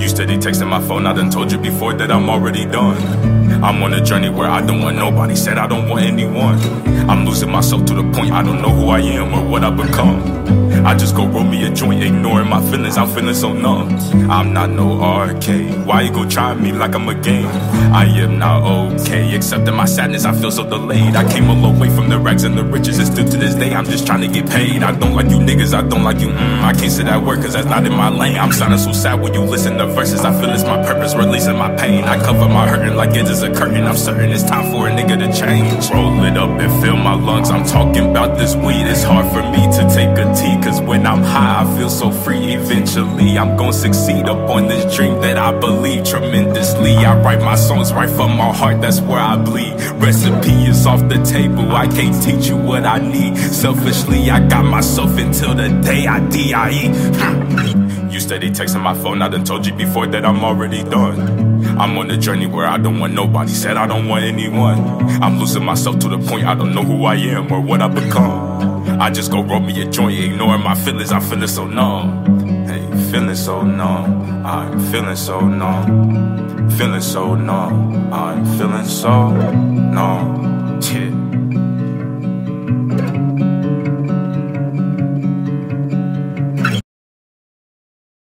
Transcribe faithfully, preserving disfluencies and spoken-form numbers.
You steady texting my phone, I done told you before that I'm already done. I'm on a journey where I don't want nobody, said I don't want anyone. I'm losing myself to the point I don't know who I am or what I become. I just go roll me a joint, ignoring my feelings, I'm feeling so numb. I'm not no arcade, why you go try me like I'm a game? I am not okay, accepting my sadness, I feel so delayed. I came a long way from the rags and the riches, and still to this day I'm just trying to get paid. I don't like you niggas, I don't like you, mm, I can't sit at work cause that's not in my lane. I'm sounding so sad when you listen to verses, I feel it's my purpose, releasing my pain. I cover my hurting like it is a curtain, I'm certain it's time for a nigga to change. Roll it up and fill my lungs, I'm talking about this weed. It's hard for me to take a tea, cause when I'm high I feel so free. Eventually I'm gonna succeed upon this dream that I believe tremendously. I write my songs right from my heart, that's where I bleed. Recipe is off the table, I can't teach you what I need. Selfishly I got myself until the day I D I E. You steady texting my phone, I done told you before that I'm already done. I'm on a journey where I don't want nobody, said I don't want anyone. I'm losing myself to the point I don't know who I am or what I become. I just go roll me a joint, ignoring my feelings, I'm feeling so numb. Hey, feeling so numb, I'm feeling so numb. Feeling so numb, I'm feeling so numb. Yeah.